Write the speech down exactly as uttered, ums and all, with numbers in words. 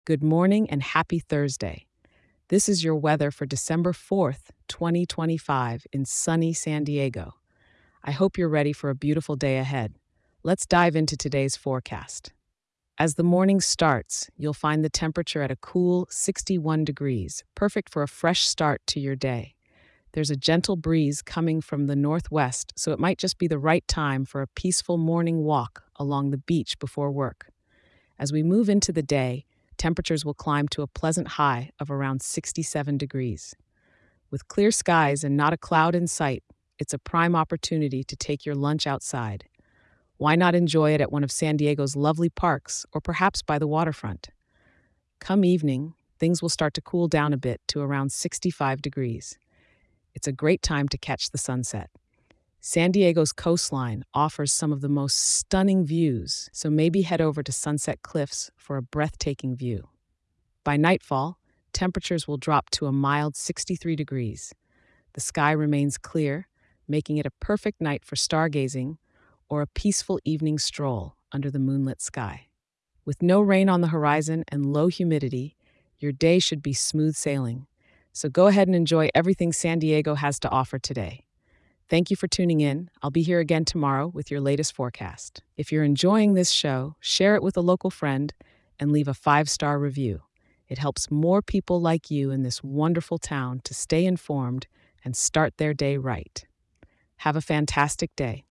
Good morning and happy Thursday. This is your weather for December fourth, twenty twenty-five, in sunny San Diego. I hope you're ready for a beautiful day ahead. Let's dive into today's forecast. As the morning starts, you'll find the temperature at a cool sixty-one degrees, perfect for a fresh start to your day. There's a gentle breeze coming from the northwest, so it might just be the right time for a peaceful morning walk along the beach before work. As we move into the day, temperatures will climb to a pleasant high of around sixty-seven degrees. With clear skies and not a cloud in sight, it's a prime opportunity to take your lunch outside. Why not enjoy it at one of San Diego's lovely parks or perhaps by the waterfront? Come evening, things will start to cool down a bit to around sixty-five degrees. It's a great time to catch the sunset. San Diego's coastline offers some of the most stunning views, so maybe head over to Sunset Cliffs for a breathtaking view. By nightfall, temperatures will drop to a mild sixty-three degrees. The sky remains clear, making it a perfect night for stargazing or a peaceful evening stroll under the moonlit sky. With no rain on the horizon and low humidity, your day should be smooth sailing. So go ahead and enjoy everything San Diego has to offer today. Thank you for tuning in. I'll be here again tomorrow with your latest forecast. If you're enjoying this show, share it with a local friend and leave a five-star review. It helps more people like you in this wonderful town to stay informed and start their day right. Have a fantastic day.